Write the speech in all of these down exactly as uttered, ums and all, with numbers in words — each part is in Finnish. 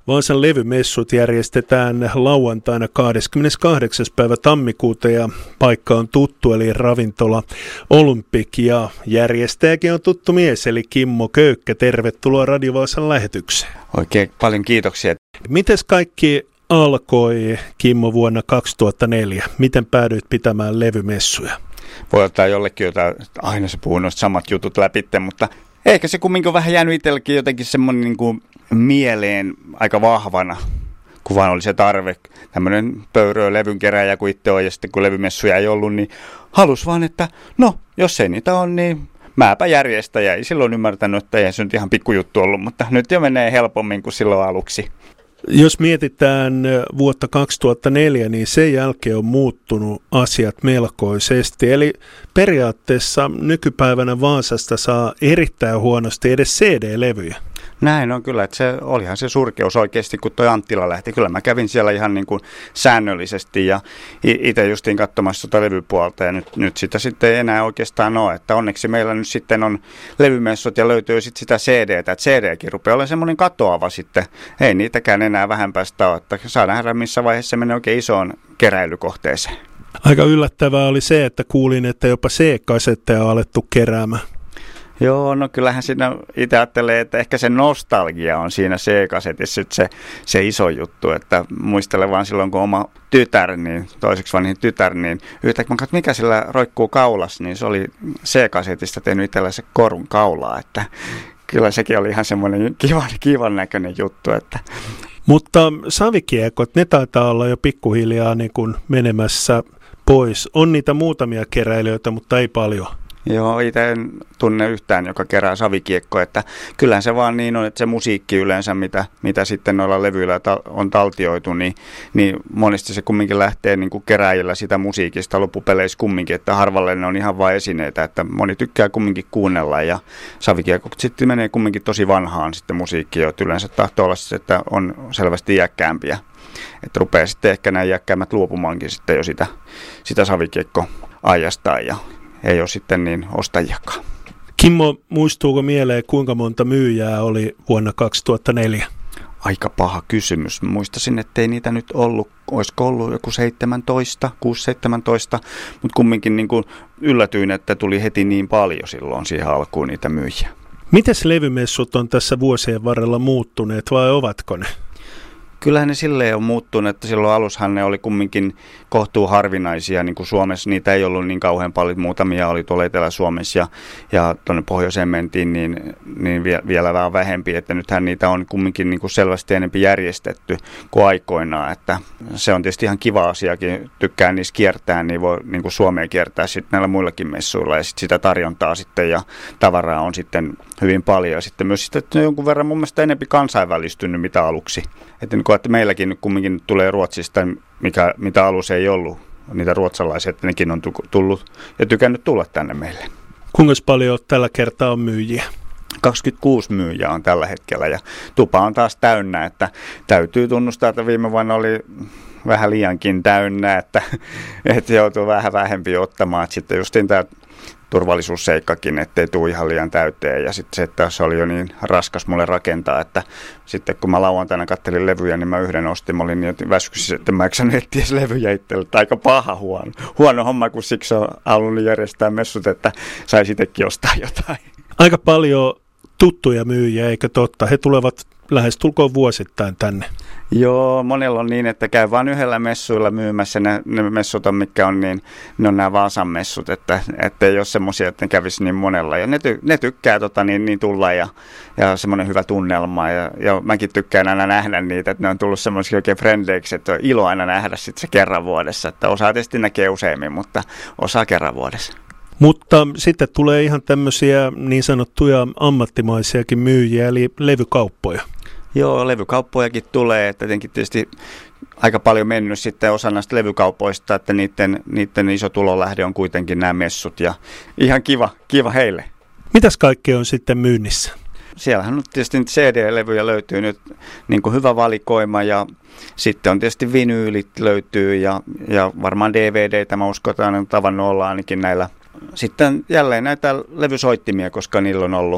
Vaasan levymessut järjestetään lauantaina kahdeskymmeneskahdeksas päivä tammikuuta ja paikka on tuttu eli ravintola Olympic ja järjestäjäkin on tuttu mies eli Kimmo Köykkä. Tervetuloa Radio Vaasan lähetykseen. Oikein paljon kiitoksia. Mites kaikki alkoi, Kimmo, vuonna kaksituhattaneljä? Miten päädyit pitämään levymessuja? Voi ottaa jollekin jotain, aina se puhuu noista samat jutut läpitte, mutta ehkä se kumminkin on vähän jäänyt itsellekin jotenkin semmoinen niin kuin mieleen aika vahvana, kun vaan oli se tarve. Tämmöinen pöyröö levyn kerääjä kuin itse on, ja sitten kun levymessuja ei ollut, niin halus vaan, että no, jos ei niitä ole, niin mäpä järjestäjä. Ei silloin ymmärtänyt, että ei se nyt ihan pikkujuttu ollut, mutta nyt jo menee helpommin kuin silloin aluksi. Jos mietitään vuotta kaksituhattaneljä, niin sen jälkeen on muuttunut asiat melkoisesti. Eli periaatteessa nykypäivänä Vaasasta saa erittäin huonosti edes C D-levyjä. Näin on kyllä, että se olihan se surkeus oikeasti, kun toi Anttila lähti. Kyllä mä kävin siellä ihan niin kuin säännöllisesti ja itse justiin katsomassa tuota levypuolta ja nyt, nyt sitä sitten ei enää oikeastaan ole. Että onneksi meillä nyt sitten on levymessut ja löytyy sitten sitä C D:tä, että C D:kin rupeaa olemaan semmoinen katoava sitten. Ei niitäkään enää vähän päästä ole, että saa nähdä missä vaiheessa se menee oikein isoon keräilykohteeseen. Aika yllättävää oli se, että kuulin, että jopa C-kasetteja on alettu keräämään. Joo, no kyllähän siinä itse ajattelee, että ehkä se nostalgia on siinä C-kasetissa se, se iso juttu, että muistelen vaan silloin, kun oma tytär, niin toiseksi vanhin tytär, niin yhtäkkiä mä katsoin, mikä sillä roikkuu kaulas, niin se oli C-kasetista tehnyt itsellä se korun kaulaa, että kyllä sekin oli ihan semmoinen kivan, kivan näköinen juttu, että mutta savikiekot, ne taitaa olla jo pikkuhiljaa niin kuin menemässä pois. On niitä muutamia keräilijöitä, mutta ei paljon. Joo, itse en tunne yhtään, joka kerää savikiekkoa, että kyllähän se vaan niin on, että se musiikki yleensä, mitä, mitä sitten noilla levyillä ta- on taltioitu, niin, niin monesti se kumminkin lähtee niin kuin keräjillä sitä musiikista loppupeleissä kumminkin, että harvalle ne on ihan vain esineitä, että moni tykkää kumminkin kuunnella ja savikiekko sitten menee kumminkin tosi vanhaan sitten musiikkiin, että yleensä tahtoo olla se, että on selvästi iäkkäämpiä, että rupeaa sitten ehkä nämä iäkkäämmät luopumaankin sitten jo sitä, sitä savikiekkoajastaan ja ei ole sitten niin ostajiakaan. Kimmo, muistuuko mieleen, kuinka monta myyjää oli vuonna kaksituhattaneljä? Aika paha kysymys. Muistaisin, ettei niitä nyt ollut. Olisiko ollut joku seitsemäntoista, kuusi seitsemäntoista, mutta kumminkin niin kuin yllätyin, että tuli heti niin paljon silloin siihen alkuun niitä myyjiä. Mites levymessut on tässä vuosien varrella muuttuneet vai ovatko ne? Kyllähän ne silleen on muuttunut, että silloin alushan ne oli kumminkin kohtuu harvinaisia, niin kuin Suomessa niitä ei ollut niin kauhean paljon, muutamia oli tuolla Etelä-Suomessa ja, ja tuonne pohjoiseen mentiin, niin, niin vie, vielä vähän vähempi, että nythän niitä on kumminkin niin kuin selvästi enemmän järjestetty kuin aikoinaan, että se on tietysti ihan kiva asiakin, tykkään niissä kiertää, niin voi niin kuin Suomeen kiertää sitten näillä muillakin messuilla ja sitten sitä tarjontaa sitten ja tavaraa on sitten hyvin paljon ja sitten myös sitten, että jonkun verran mun mielestä enemmän kansainvälistynyt mitä aluksi, että että meilläkin kumminkin tulee Ruotsista, mikä, mitä alus ei ollut, niitä ruotsalaisia, että nekin on tullut ja tykännyt tulla tänne meille. Kuinka paljon tällä kertaa on myyjiä? kaksikymmentäkuusi myyjää on tällä hetkellä ja tupa on taas täynnä, että täytyy tunnustaa, että viime vuonna oli vähän liiankin täynnä, että, että joutuu vähän vähempi ottamaan, että sitten justiin tämä turvallisuusseikkakin, ettei tule ihan liian täyteen ja sitten se, että se oli jo niin raskas mulle rakentaa, että sitten kun mä lauantaina kattelin levyjä, niin mä yhden ostin, mä olin niin väsyksissä, että mä eikö etsiä edes levyjä itselle, aika paha huono, huono homma, kun siksi on halunnut järjestää messut, että saisi itsekin ostaa jotain. Aika paljon tuttuja myyjiä, eikö totta? He tulevat lähestulkoon vuosittain tänne. Joo, monella on niin, että käy vain yhdellä messuilla myymässä. Ne, ne messut on, mitkä on niin, ne on nämä Vaasan messut, että, että ei ole semmoisia, että ne kävisi niin monella. Ja ne, ty, ne tykkää tota, niin, niin tulla ja, ja semmoinen hyvä tunnelma. Ja, ja mäkin tykkään aina nähdä niitä, että ne on tullut semmoisia oikein friendeiksi, että on ilo aina nähdä sitten se kerran vuodessa. Että osaa tietysti näkee useammin, mutta osaa kerran vuodessa. Mutta sitten tulee ihan tämmöisiä niin sanottuja ammattimaisiakin myyjiä, eli levykauppoja. Joo, levykauppojakin tulee, että tietenkin tietysti aika paljon mennyt sitten osa näistä levykaupoista, että niiden, niiden iso tulonlähde on kuitenkin nämä messut ja ihan kiva, kiva heille. Mitäs kaikkea on sitten myynnissä? Siellähän nyt tietysti C D-levyjä löytyy nyt niin kuin hyvä valikoima ja sitten on tietysti vinyylit löytyy ja, ja varmaan D V D:tä mä uskon, että on tavannut olla ainakin näillä. Sitten jälleen näitä levysoittimia, koska niillä on ollut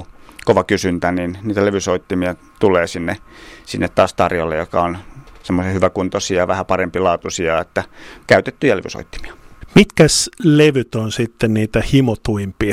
kova kysyntä, niin niitä levysoittimia tulee sinne, sinne taas tarjolle, joka on semmoisia hyväkuntoisia ja vähän parempi laatuisia, että käytettyjä levysoittimia. Mitkäs levyt on sitten niitä himotuimpia?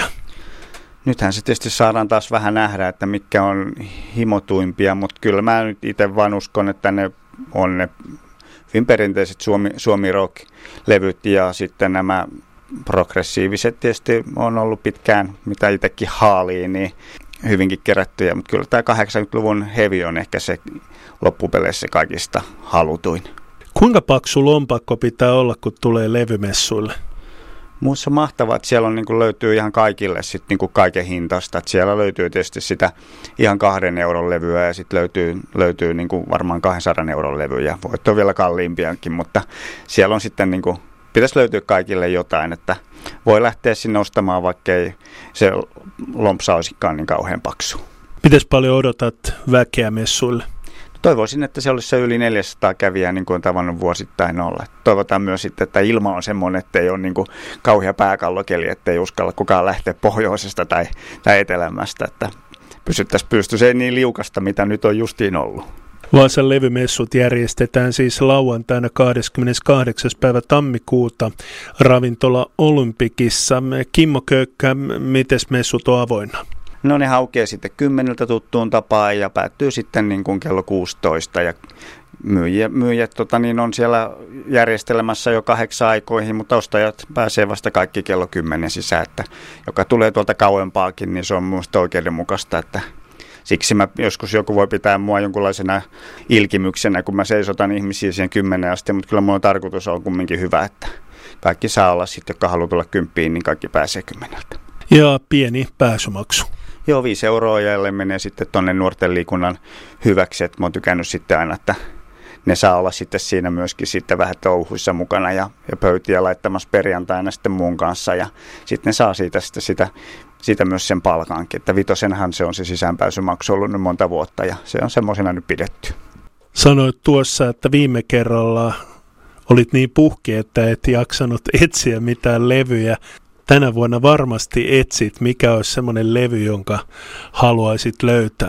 Nythän se tietysti saadaan taas vähän nähdä, että mitkä on himotuimpia, mutta kyllä mä nyt itse vaan uskon, että ne on ne hyvin perinteiset Suomi, Suomi rock-levyt ja sitten nämä progressiiviset tietysti on ollut pitkään, mitä itsekin haaliin, niin hyvinkin kerättyjä, mutta kyllä tämä kahdeksankymmentäluvun heavy on ehkä se loppupeleissä kaikista halutuin. Kuinka paksu lompakko pitää olla, kun tulee levymessuille? Minusta mahtavaa, että siellä on, niin kuin löytyy ihan kaikille sit, niin kuin kaiken hintasta. Että siellä löytyy tietysti sitä ihan kahden euron levyä ja sitten löytyy, löytyy niin kuin varmaan kahdensadan euron levyjä. Voit on vielä kalliimpiakin, mutta siellä on sitten, niin kuin, pitäisi löytyä kaikille jotain, että voi lähteä sinne ostamaan, vaikka ei se lompsa olisikaan niin kauhean paksu. Mites paljon odotat väkeä messuille? Toivoisin, että se olisi se yli neljäsataa kävijää, niin kuin on tavannut vuosittain olla. Toivotaan myös sitten, että ilma on semmoinen, että ei ole niin kuin kauhea pääkallokeli, että ei uskalla kukaan lähteä pohjoisesta tai, tai etelämästä, että pysyttäisiin pystyssä ei niin liukasta, mitä nyt on justiin ollut. Vaasan levymessut järjestetään siis lauantaina kahdeskymmeneskahdeksas päivä tammikuuta ravintola Olympikissa. Kimmo Köykkä, mites messut on avoinna? No ne aukeaa sitten kymmeneltä tuttuun tapaan ja päättyy sitten niin kuin kello kuusitoista ja myyjät, myyjät tota niin on siellä järjestelemässä jo kahdeksan aikoihin, mutta ostajat pääsee vasta kaikki kello kymmenen sisään, että joka tulee tuolta kauempaakin, niin se on minusta oikeudenmukaista, että siksi mä, joskus joku voi pitää mua jonkunlaisena ilkimyksenä, kun mä seisotan ihmisiä siihen kymmenen asti, mutta kyllä mun tarkoitus on kumminkin hyvä, että kaikki saa olla sitten, jotka haluaa tulla kymppiin, niin kaikki pääsee kymmeneltä. Ja pieni pääsymaksu. Joo, viisi euroa jälleen menee sitten tuonne nuorten liikunnan hyväksi, että mä oon tykännyt sitten aina, että ne saa olla sitten siinä myöskin sitten vähän touhuissa mukana ja, ja pöytiä laittamassa perjantaina sitten muun kanssa ja sitten ne saa siitä, sitten sitä, siitä myös sen palkankin, että vitosenhan se on se sisäänpääsymaksu ollut nyt monta vuotta ja se on semmoisena nyt pidetty. Sanoit tuossa, että viime kerralla olit niin puhki, että et jaksanut etsiä mitään levyjä. Tänä vuonna varmasti etsit, mikä olisi semmoinen levy, jonka haluaisit löytää.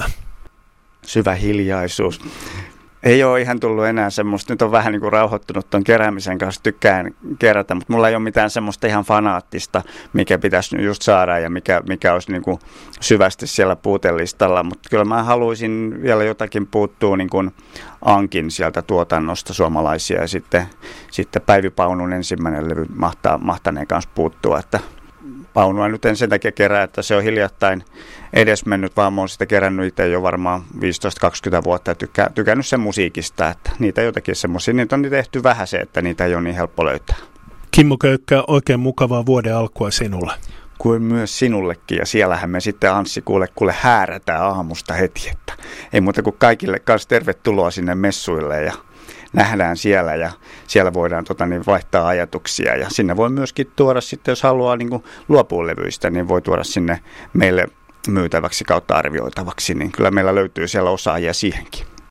Syvä hiljaisuus. Ei ole ihan tullut enää semmoista, nyt on vähän niin kuin rauhoittunut tuon keräämisen kanssa, tykkään kerätä, mutta mulla ei ole mitään semmoista ihan fanaattista, mikä pitäisi just saada ja mikä, mikä olisi niin kuin syvästi siellä puutelistalla, mutta kyllä mä haluaisin vielä jotakin puuttua niin kuin Ankin sieltä tuotannosta suomalaisia ja sitten, sitten Päivi Paunun ensimmäinen levy mahtaa, mahtaneen kanssa puuttua, että Paunua nyt en sen takia kerää, että se on hiljattain edesmennyt, vaan mä oon sitä kerännyt itse jo varmaan viisitoista kaksikymmentä vuotta ja tykkää, tykännyt sen musiikista, että niitä jotakin semmoisia, niitä on tehty vähän se, että niitä ei ole niin helppo löytää. Kimmo Köykkä, oikein mukavaa vuoden alkua sinulle. Kuin myös sinullekin, ja siellähän me sitten Anssi kuule, kuule häärätään aamusta heti, että ei muuta kuin kaikille kanssa tervetuloa sinne messuille ja nähdään siellä ja siellä voidaan tota, niin vaihtaa ajatuksia ja sinne voi myöskin tuoda sitten, jos haluaa niin kuin luopua levyistä, niin voi tuoda sinne meille myytäväksi kautta arvioitavaksi, niin kyllä meillä löytyy siellä osaajia siihenkin.